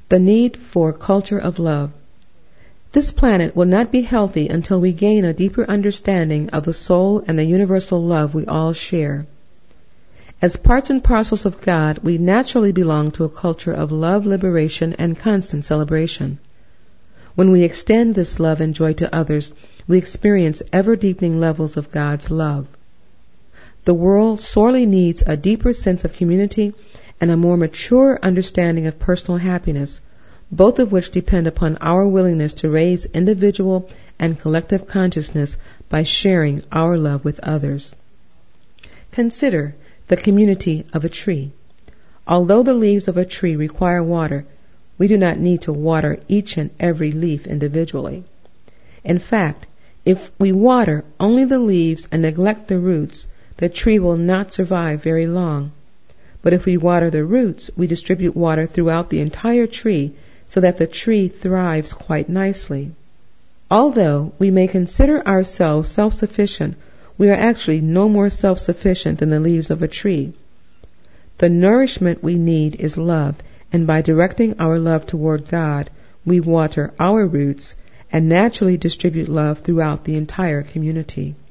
The need for a culture of love. This planet will not be healthy until we gain a deeper understanding of the soul and the universal love we all share. As parts and parcels of God, we naturally belong to a culture of love, liberation, and constant celebration. When we extend this love and joy to others, we experience ever-deepening levels of God's love. The world sorely needs a deeper sense of community and a more mature understanding of personal happiness, both of which depend upon our willingness to raise individual and collective consciousness by sharing our love with others. Consider the community of a tree. Although the leaves of a tree require water, we do not need to water each and every leaf individually. In fact, if we water only the leaves and neglect the roots, the tree will not survive very long. But if we water the roots, we distribute water throughout the entire tree so that the tree thrives quite nicely. Although we may consider ourselves self-sufficient, we are actually no more self-sufficient than the leaves of a tree. The nourishment we need is love, and by directing our love toward God, we water our roots and naturally distribute love throughout the entire community.